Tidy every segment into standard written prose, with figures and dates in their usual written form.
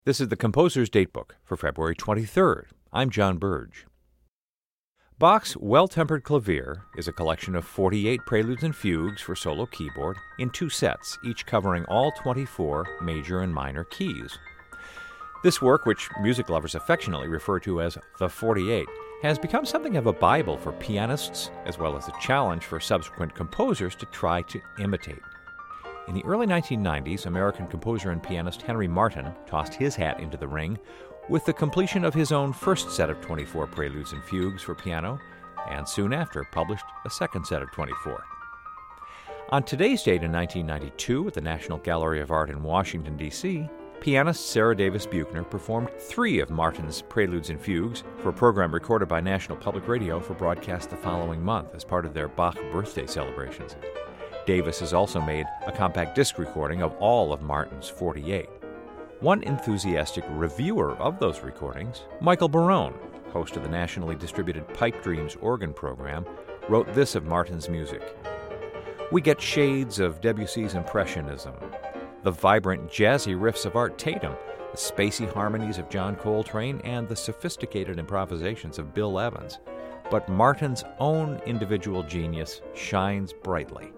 This is the Composer's Datebook for February 23rd. I'm John Burge. Bach's Well-Tempered Clavier is a collection of 48 preludes and fugues for solo keyboard in two sets, each covering all 24 major and minor keys. This work, which music lovers affectionately refer to as the 48, has become something of a Bible for pianists, as well as a challenge for subsequent composers to try to imitate. In the early 1990s, American composer and pianist Henry Martin tossed his hat into the ring with the completion of his own first set of 24 preludes and fugues for piano, and soon after published a second set of 24. On today's date in 1992 at the National Gallery of Art in Washington, D.C., pianist Sarah Davis Buchner performed 3 of Martin's preludes and fugues for a program recorded by National Public Radio for broadcast the following month as part of their Bach birthday celebrations. Davis has also made a compact disc recording of all of Martin's 48. One enthusiastic reviewer of those recordings, Michael Barone, host of the nationally distributed Pipe Dreams organ program, wrote this of Martin's music. We get shades of Debussy's Impressionism, the vibrant jazzy riffs of Art Tatum, the spacey harmonies of John Coltrane, and the sophisticated improvisations of Bill Evans. But Martin's own individual genius shines brightly.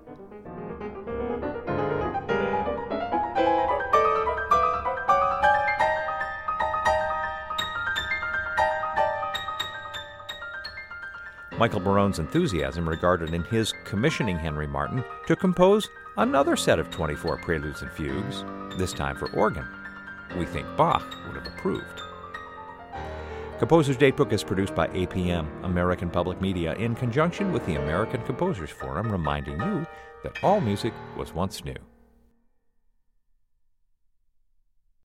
Michael Barone's enthusiasm regarded in his commissioning Henry Martin to compose another set of 24 preludes and fugues, this time for organ. We think Bach would have approved. Composer's Datebook is produced by APM, American Public Media, in conjunction with the American Composers Forum, reminding you that all music was once new.